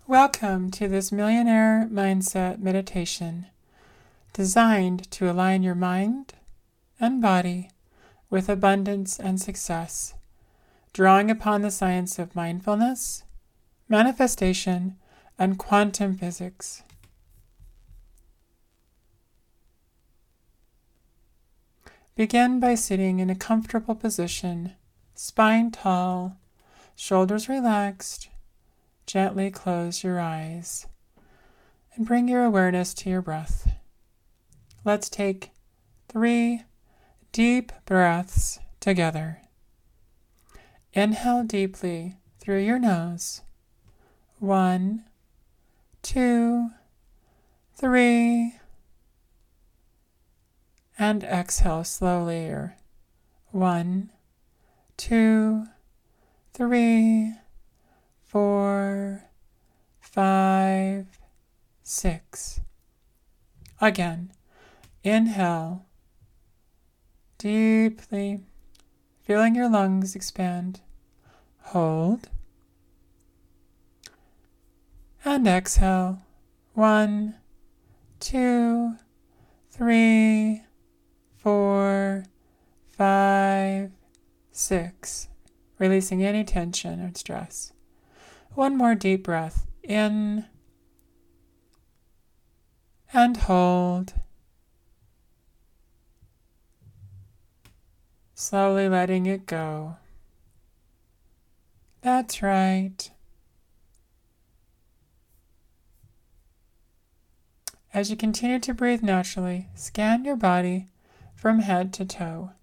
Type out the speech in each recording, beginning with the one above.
Welcome to this Millionaire Mindset meditation, designed to align your mind and body with abundance and success, drawing upon the science of mindfulness, manifestation, and quantum physics. Begin by sitting in a comfortable position, spine tall, shoulders relaxed. Gently close your eyes and bring your awareness to your breath. Let's take 3 deep breaths together. Inhale deeply through your nose. 1, 2, 3. And exhale slowly. 1, 2, 3, 4, 5, 6. Again, inhale deeply, feeling your lungs expand. Hold. And exhale. 1, 2, 3, 4, 5, 6. Releasing any tension or stress. One more deep breath in and hold. Slowly letting it go. That's right. As you continue to breathe naturally, scan your body from head to toe.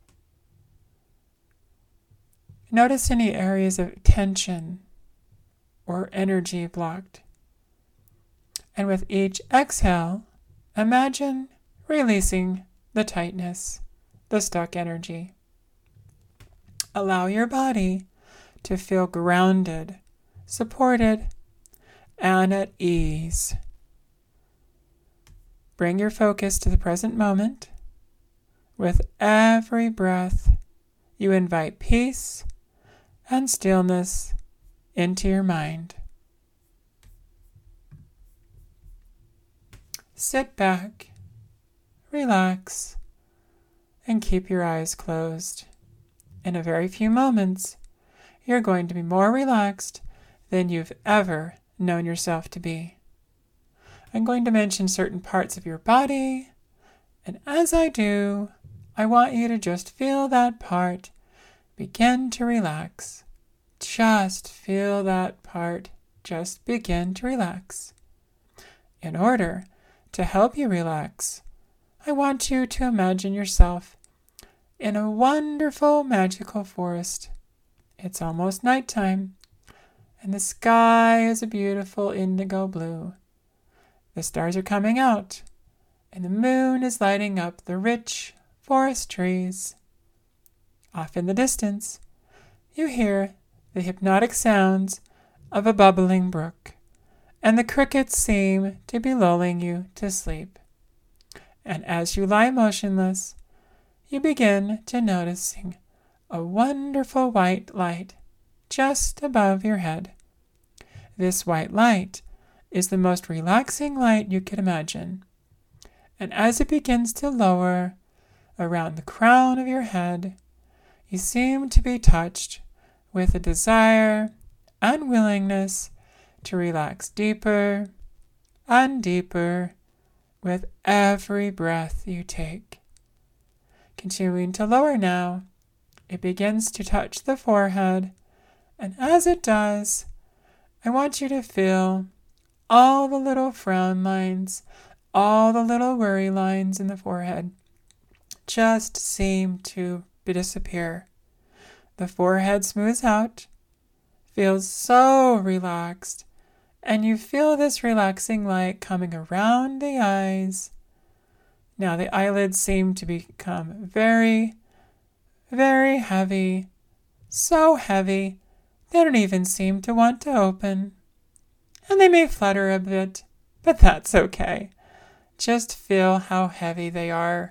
Notice any areas of tension or energy blocked. And with each exhale, imagine releasing the tightness, the stuck energy. Allow your body to feel grounded, supported, and at ease. Bring your focus to the present moment. With every breath, you invite peace and stillness into your mind. Sit back, relax, and keep your eyes closed. In a very few moments, you're going to be more relaxed than you've ever known yourself to be. I'm going to mention certain parts of your body, and as I do, I want you to just feel that part begin to relax. Just feel that part just begin to relax. In order to help you relax, I want you to imagine yourself in a wonderful, magical forest. It's almost nighttime, and the sky is a beautiful indigo blue. The stars are coming out, and the moon is lighting up the rich forest trees. Off in the distance, you hear the hypnotic sounds of a bubbling brook, and the crickets seem to be lulling you to sleep. And as you lie motionless, you begin to noticing a wonderful white light just above your head. This white light is the most relaxing light you could imagine. And as it begins to lower around the crown of your head, you seem to be touched with a desire and willingness to relax deeper and deeper with every breath you take. Continuing to lower now, it begins to touch the forehead, and as it does, I want you to feel all the little frown lines, all the little worry lines in the forehead just seem to disappear. The forehead smooths out, feels so relaxed, and you feel this relaxing light coming around the eyes. Now the eyelids seem to become very, very heavy, so heavy they don't even seem to want to open. And they may flutter a bit, but that's okay. Just feel how heavy they are.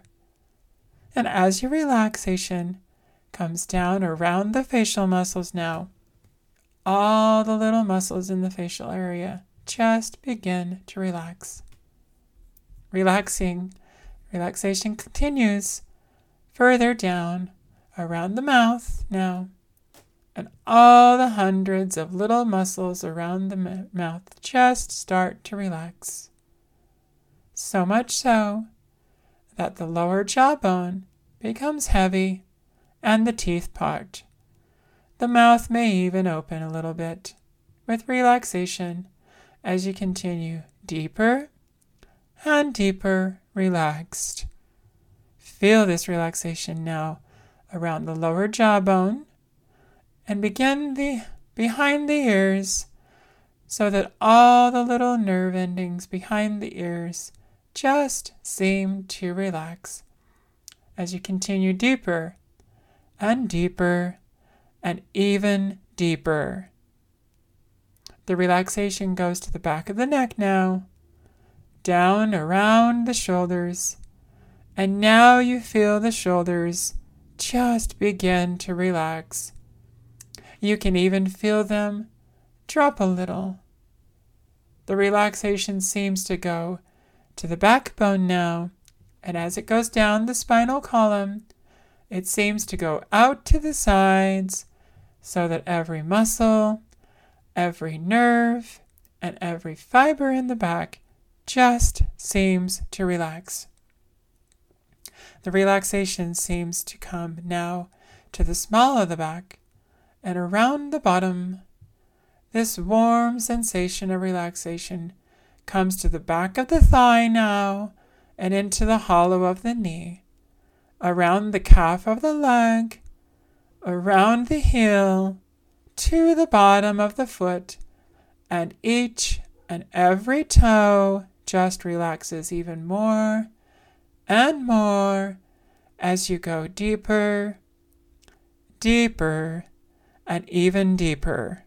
And as your relaxation comes down around the facial muscles now, all the little muscles in the facial area just begin to relax. Relaxation continues further down around the mouth now, and all the hundreds of little muscles around the mouth just start to relax. So much so that the lower jawbone becomes heavy and the teeth part. The mouth may even open a little bit with relaxation as you continue deeper and deeper relaxed. Feel this relaxation now around the lower jawbone and begin behind the ears so that all the little nerve endings behind the ears just seem to relax as you continue deeper and deeper and even deeper. The relaxation goes to the back of the neck now, down around the shoulders, and now you feel the shoulders just begin to relax. You can even feel them drop a little. The relaxation seems to go to the backbone now, and as it goes down the spinal column, it seems to go out to the sides so that every muscle, every nerve, and every fiber in the back just seems to relax. The relaxation seems to come now to the small of the back and around the bottom. This warm sensation of relaxation comes to the back of the thigh now and into the hollow of the knee, around the calf of the leg, around the heel, to the bottom of the foot, and each and every toe just relaxes even more and more as you go deeper, deeper, and even deeper.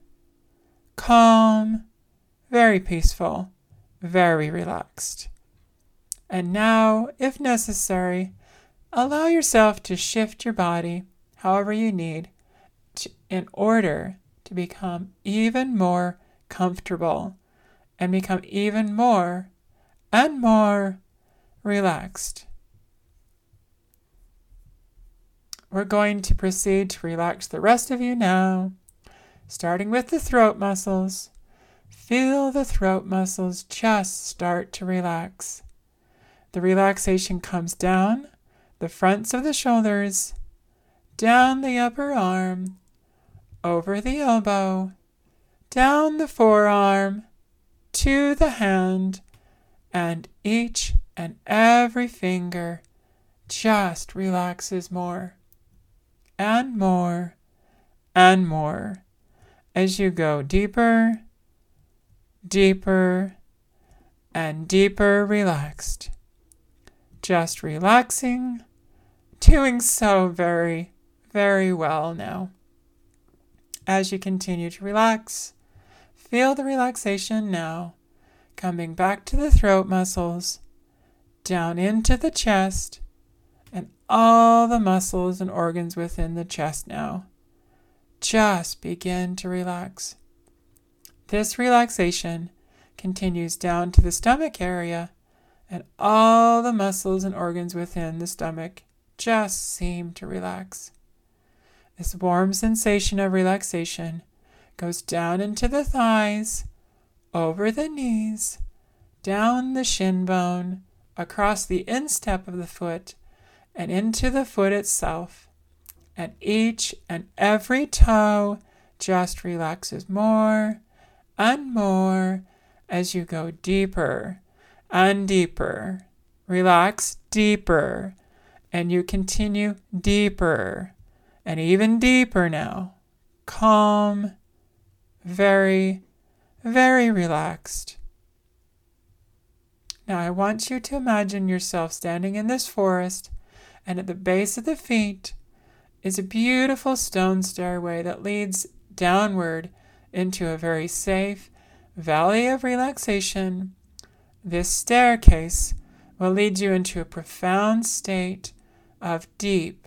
Calm, very peaceful, very relaxed. And now, if necessary, allow yourself to shift your body however you need in order to become even more comfortable and become even more and more relaxed. We're going to proceed to relax the rest of you now, starting with the throat muscles. Feel the throat muscles just start to relax. The relaxation comes down the fronts of the shoulders, down the upper arm, over the elbow, down the forearm, to the hand, and each and every finger just relaxes more and more and more as you go deeper, deeper, and deeper relaxed. Just relaxing, doing so very, very well now. As you continue to relax, feel the relaxation now coming back to the throat muscles, down into the chest, and all the muscles and organs within the chest now. Just begin to relax. This relaxation continues down to the stomach area, and all the muscles and organs within the stomach just seem to relax. This warm sensation of relaxation goes down into the thighs, over the knees, down the shin bone, across the instep of the foot, and into the foot itself. And each and every toe just relaxes more and more as you go deeper and deeper. Relax deeper, and you continue deeper and even deeper now. Calm, very, very relaxed. Now I want you to imagine yourself standing in this forest, and at the base of the feet is a beautiful stone stairway that leads downward into a very safe valley of relaxation. This staircase will lead you into a profound state of deep,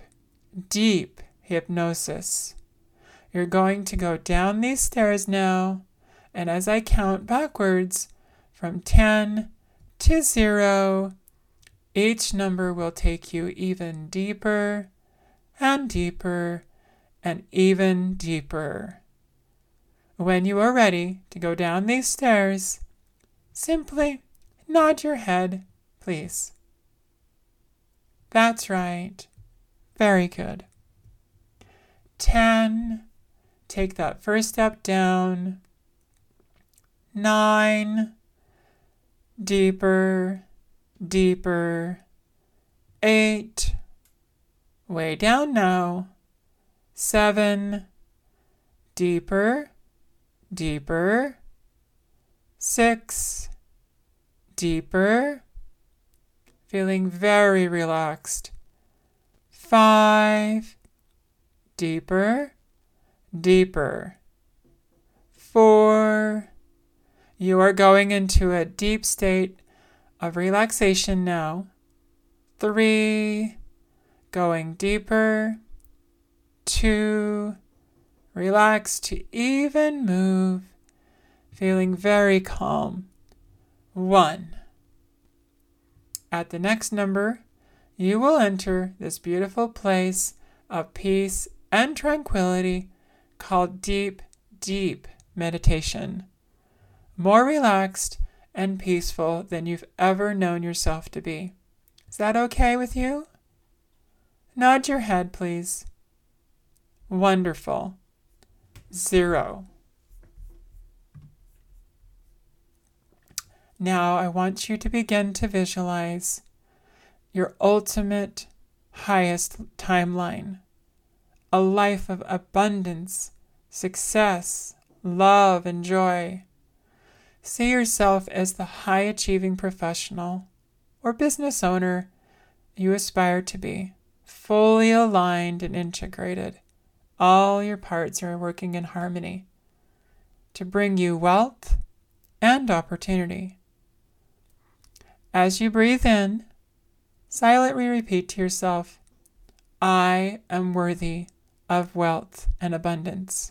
deep hypnosis. You're going to go down these stairs now And as I count backwards from 10 to 0, each number will take you even deeper and deeper and even deeper. When you are ready to go down these stairs, simply nod your head, please. That's right. Very good. 10. Take that first step down. 9. Deeper, deeper. 8. Way down now. 7. Deeper, deeper. 6. Deeper. Feeling very relaxed. 5. Deeper, deeper. 4. You are going into a deep state of relaxation now. 3. Going deeper. 2. Relax to even move. Feeling very calm. 1. At the next number, you will enter this beautiful place of peace and tranquility called deep, deep meditation. More relaxed and peaceful than you've ever known yourself to be. Is that okay with you? Nod your head, please. Wonderful. 0. Now I want you to begin to visualize your ultimate, highest timeline. A life of abundance, success, love, and joy. See yourself as the high-achieving professional or business owner you aspire to be, fully aligned and integrated. All your parts are working in harmony to bring you wealth and opportunity. As you breathe in, silently repeat to yourself, I am worthy of wealth and abundance.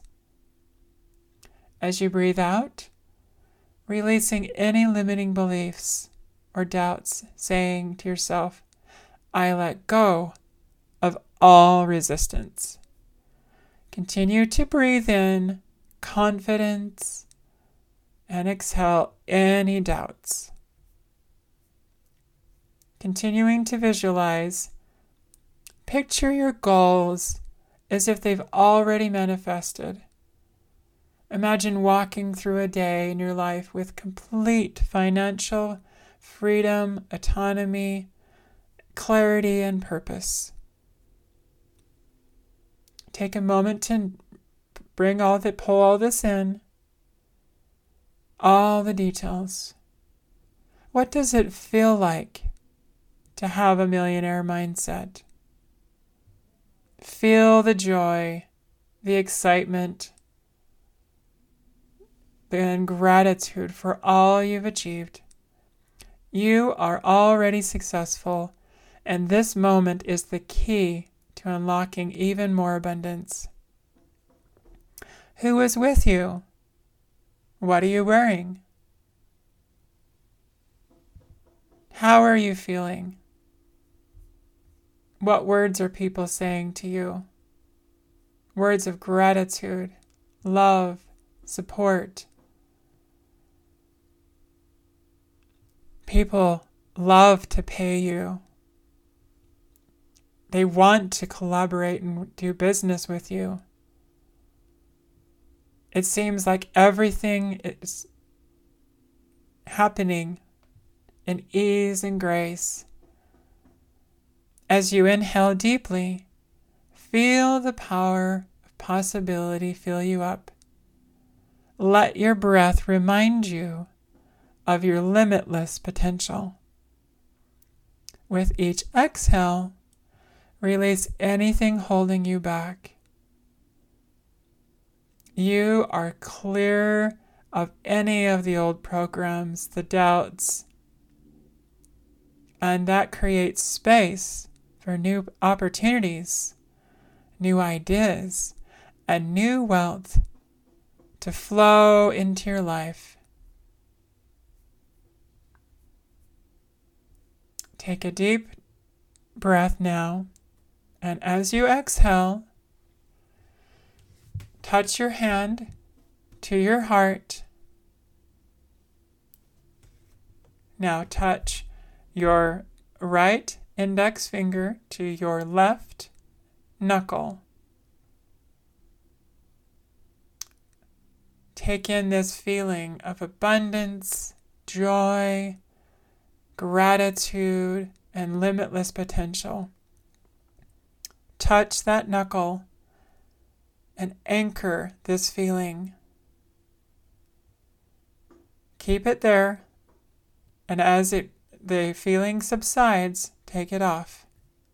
As you breathe out, releasing any limiting beliefs or doubts, saying to yourself, I let go of all resistance. Continue to breathe in confidence and exhale any doubts. Continuing to visualize, picture your goals as if they've already manifested. Imagine walking through a day in your life with complete financial freedom, autonomy, clarity, and purpose. Take a moment to pull all this in, all the details. What does it feel like to have a millionaire mindset? Feel the joy, the excitement, and gratitude for all you've achieved. You are already successful, and this moment is the key to unlocking even more abundance. Who is with you? What are you wearing? How are you feeling? What words are people saying to you? Words of gratitude, love, support. People love to pay you. They want to collaborate and do business with you. It seems like everything is happening in ease and grace. As you inhale deeply, feel the power of possibility fill you up. Let your breath remind you of your limitless potential. With each exhale, release anything holding you back. You are clear of any of the old programs, the doubts, and that creates space for new opportunities, new ideas, and new wealth to flow into your life. Take a deep breath now, and as you exhale, touch your hand to your heart. Now touch your right index finger to your left knuckle. Take in this feeling of abundance, joy, gratitude, and limitless potential. Touch that knuckle and anchor this feeling. Keep it there, and as the feeling subsides, take it off.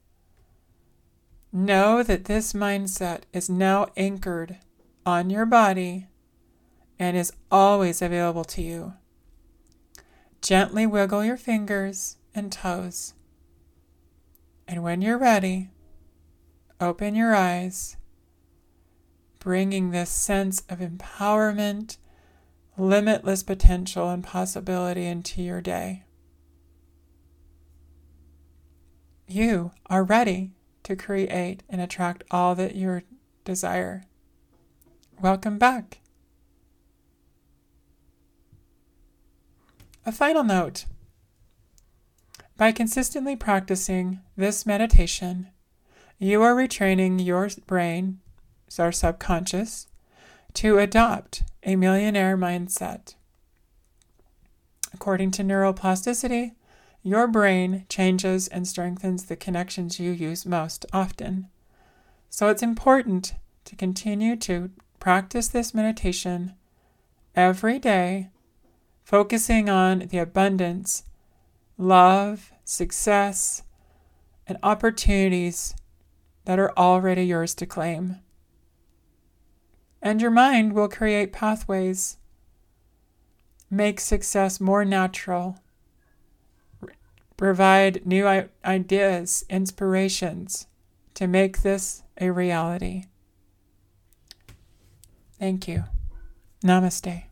Know that this mindset is now anchored on your body and is always available to you. Gently wiggle your fingers and toes. And when you're ready, open your eyes, bringing this sense of empowerment, limitless potential, and possibility into your day. You are ready to create and attract all that you desire. Welcome back. A final note. By consistently practicing this meditation, you are retraining your brain, our subconscious, to adopt a millionaire mindset. According to neuroplasticity, your brain changes and strengthens the connections you use most often. So it's important to continue to practice this meditation every day, focusing on the abundance, love, success, and opportunities that are already yours to claim. And your mind will create pathways, make success more natural, provide new ideas, inspirations to make this a reality. Thank you. Namaste.